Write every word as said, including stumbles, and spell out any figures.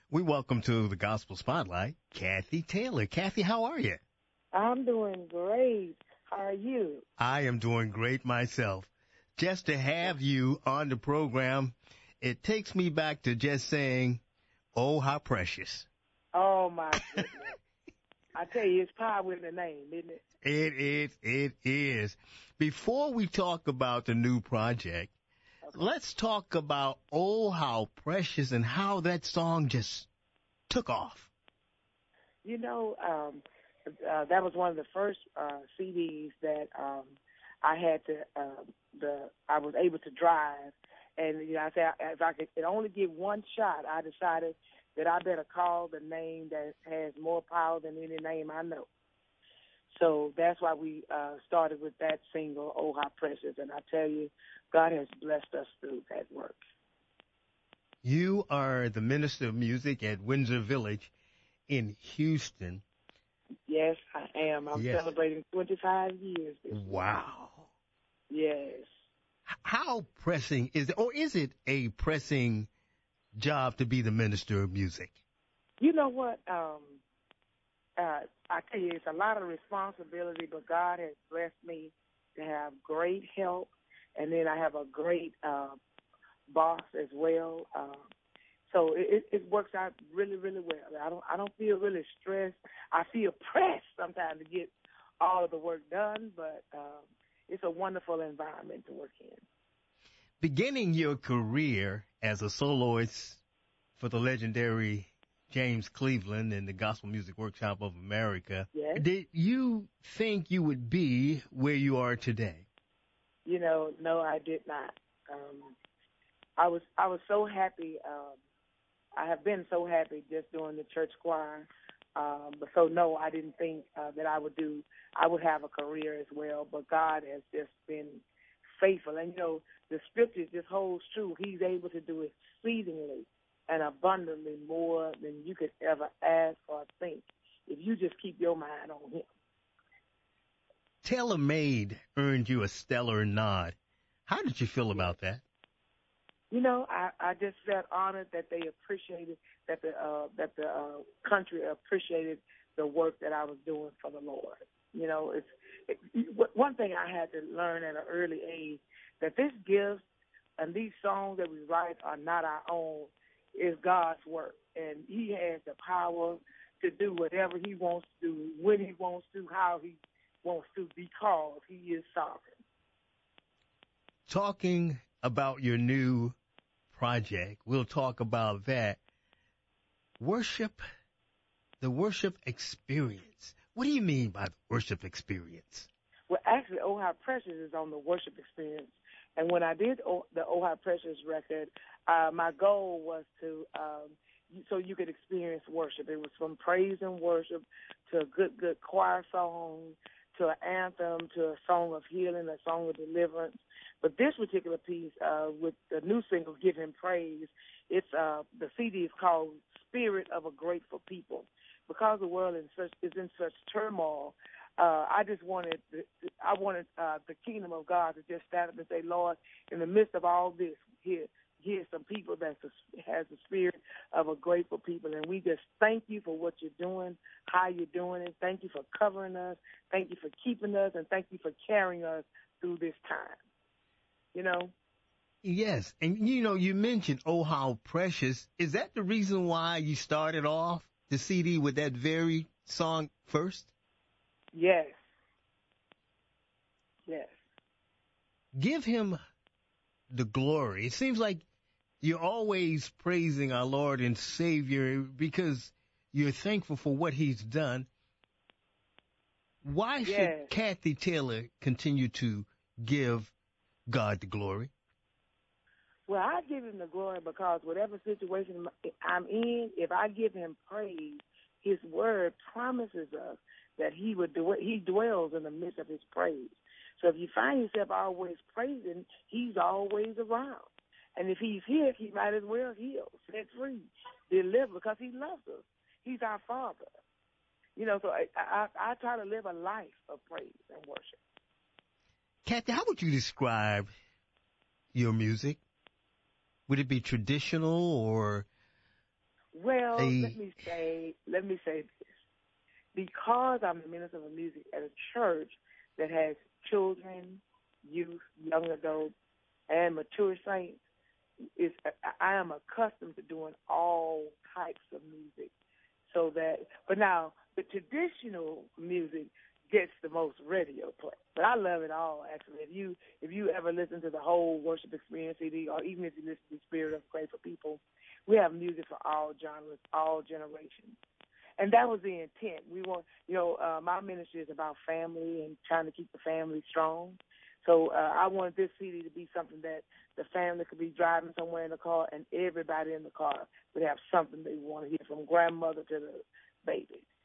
We welcome to the Gospel Spotlight, Kathy Taylor. Kathy, how are you? I'm doing great. How are you? I am doing great myself. Just to have you on the program, it takes me back to just saying, oh, how precious. Oh, my goodness. I tell you, it's power in the name, isn't it? It is. It is. Before we talk about the new project, okay, let's talk about Oh, How Precious and how that song just took off. You know, um, uh, that was one of the first uh, C Ds that um, I had to, uh, the I was able to drive. And, you know, I said, if I could only give one shot, I decided that I better call the name that has more power than any name I know. So that's why we uh, started with that single, Oh, How Precious. And I tell you, God has blessed us through that work. You are the minister of music at Windsor Village in Houston. Yes, I am. I'm yes. celebrating twenty-five years this Wow. year. Yes. How pressing is it, or is it a pressing job to be the minister of music? You know what? Um, uh, I tell you, it's a lot of responsibility, but God has blessed me to have great help, and then I have a great uh, boss as well. Uh, so it, it works out really, really well. I don't, I don't feel really stressed. I feel pressed sometimes to get all of the work done, but um, it's a wonderful environment to work in. Beginning your career as a soloist for the legendary James Cleveland and the Gospel Music Workshop of America, yes, did you think you would be where you are today? You know, no, I did not. Um, I was I was so happy. Um, I have been so happy just doing the church choir. Um, but so no, I didn't think uh, that I would do. I would have a career as well. But God has just been faithful, and you know, the scripture just holds true. He's able to do exceedingly and abundantly more than you could ever ask or think if you just keep your mind on Him. Taylor Made earned you a stellar nod. How did you feel about that? You know, I, I just felt honored that they appreciated, that the uh, that the uh, country appreciated the work that I was doing for the Lord. You know, it's it, one thing I had to learn at an early age, that this gift and these songs that we write are not our own, is God's work. And He has the power to do whatever He wants to do, when He wants to, how He wants to, because He is sovereign. Talking about your new project, we'll talk about that. Worship, the worship experience. What do you mean by the worship experience? Well, actually, Oh How Precious is on the worship experience. And when I did the Oh How Precious record, uh, my goal was to, um, so you could experience worship. It was from praise and worship to a good, good choir song, to an anthem, to a song of healing, a song of deliverance. But this particular piece, uh, with the new single, Give Him Praise, it's uh, the C D is called Spirit of a Grateful People. Because the world is, such, is in such turmoil, uh, I just wanted, I wanted uh, the kingdom of God to just stand up and say, Lord, in the midst of all this, here, here's some people that has the spirit of a grateful people. And we just thank you for what you're doing, how you're doing it. Thank you for covering us. Thank you for keeping us. And thank you for carrying us through this time. You know? Yes. And, you know, you mentioned Oh, How Precious. Is that the reason why you started off the C D with that very song first? Yes. Yes. Give Him the glory. It seems like you're always praising our Lord and Savior because you're thankful for what He's done. Why yes. should Kathy Taylor continue to give God the glory? Well, I give Him the glory because whatever situation I'm in, if I give Him praise, His word promises us that He would do it. He dwells in the midst of His praise. So if you find yourself always praising, He's always around. And if He's here, He might as well heal, set free, deliver, because He loves us. He's our Father. You know, so I, I, I try to live a life of praise and worship. Kathy, how would you describe your music? Would it be traditional or Well, Hey. let me say, let me say this. Because I'm the minister of music at a church that has children, youth, young adults, and mature saints, is I am accustomed to doing all types of music. So that, but now the traditional music gets the most radio play. But I love it all, actually. If you if you ever listen to the whole Worship Experience C D, or even if you listen to Spirit of Pray for People, we have music for all genres, all generations. And that was the intent. We want, you know, uh, my ministry is about family and trying to keep the family strong. So uh, I wanted this C D to be something that the family could be driving somewhere in the car, and everybody in the car would have something they want to hear, from grandmother to the baby.